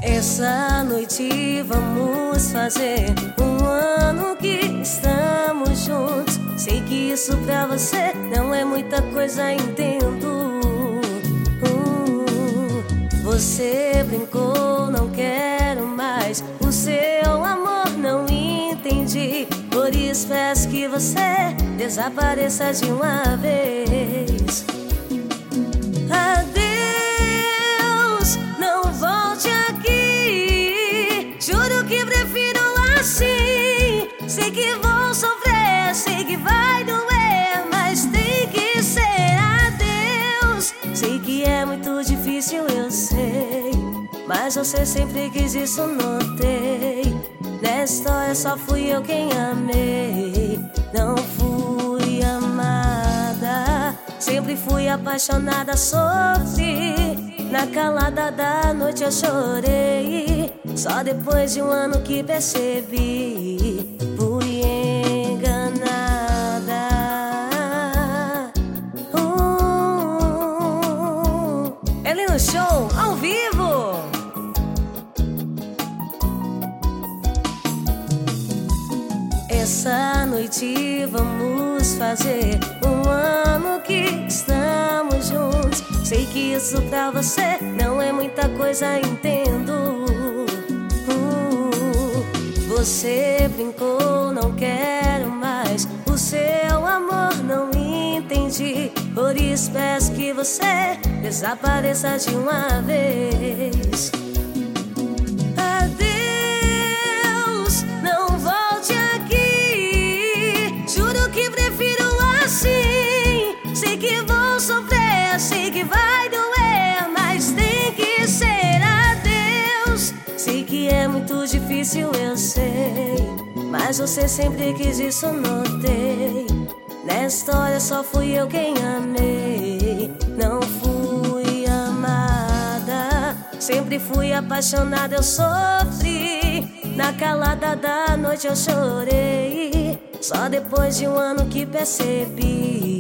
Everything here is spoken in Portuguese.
Essa noite vamos fazer um ano que estamos juntos. Sei que isso pra você não é muita coisa, entendo. Você brincou, não quero mais o seu amor, não entendi. Por isso peço que você desapareça de uma vez. Adeus, não volte aqui. Juro que prefiro assim. Sei que vou sofrer, sei que vai doer, mas tem que ser adeus. Sei que é muito difícil, eu sei, mas você sempre quis isso, notei. Nessa história só fui eu quem amei, não fui amada. Sempre fui apaixonada, sofri. Na calada da noite eu chorei. Só depois de um ano que percebi, fui enganada. Ele no show, ao vivo. Essa noite vamos fazer um ano que estamos juntos. Sei que isso pra você não é muita coisa, entendo. Você brincou, não quero mais o seu amor, não entendi. Por isso peço que você desapareça de uma vez. Adeus, não volte aqui. Juro que prefiro assim. Sei que vou sofrer, sei que vai doer, mas tem que ser adeus. Sei que é muito difícil, eu sei, mas você sempre quis isso, notei. Nessa história só fui eu quem amei, não fui amada. Sempre fui apaixonada, eu sofri. Na calada da noite eu chorei. Só depois de um ano que percebi,